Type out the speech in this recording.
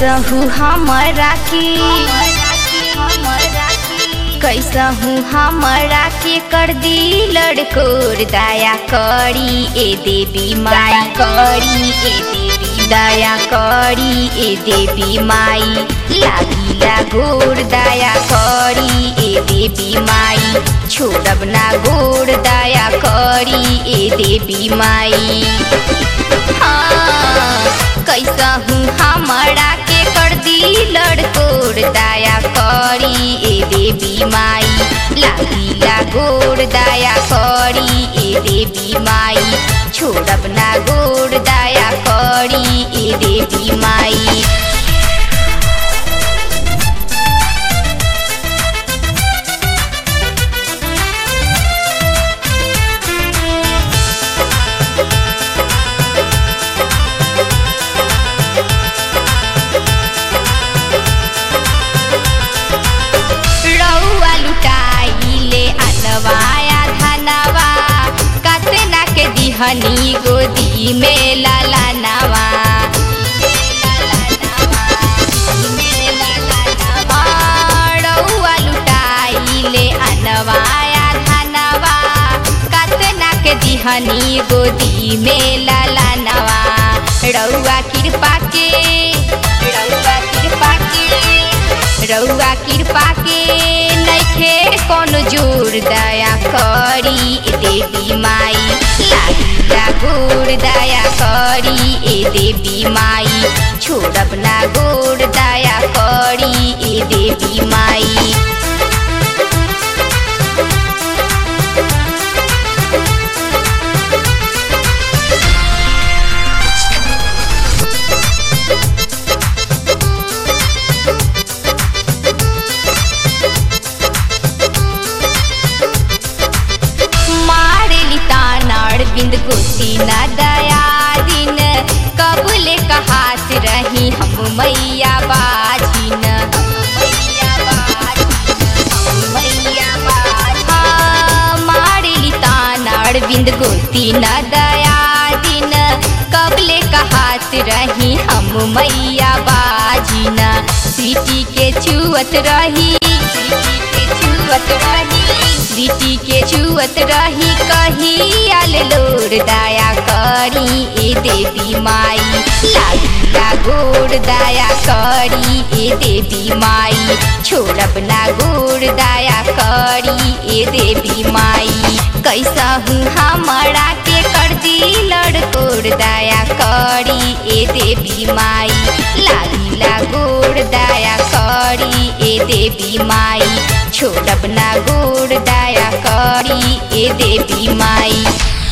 कैसहू हमरा के कर दी लड़कोर दया करी ए देवी माई करी ए देवी दया करी ए देवी माई लागिला गोर दया करी ए देवी माई छोड़ब ना गोर दया करी ए देवी माई। कैसहू हमरा के कर दी लड़कोर दया करी ए देवी माई लागिला गोर दया करी ए देवी माई छोड़ब ना गोर दया करी ए देवी माई। हनी गोदी में लालानवा रउआ लुटाइले अनवाया धनवा कतना के दिहनी गोदी में लालानवा रउआ कृपा के नइखे कोनो जोर दया करी देवी माई लागिला गोर दया करी ए देवी माई छोड़ब ना गोर दया करी ए देवी माई। बिंद गोती न दया दिन कबूले कहात रही हम मैया बाजिन मारेली तानाड़ बिंद गोती न दया दिन कबले कहात रही हम मैया बाजिन सीटी के छुअत रही कही आल लोर दया करी ए देवी माई लागिला गोर दया करी ए देवी माई छोड़ब ना गोर दया करी ए देवी माई। कैसहू हमरा के कर दी लड़कोर दया करी ए देवी माई लागिला गोर दया करी ए देवी माई छोड़ब ना गोर दया करी ए देवी माई।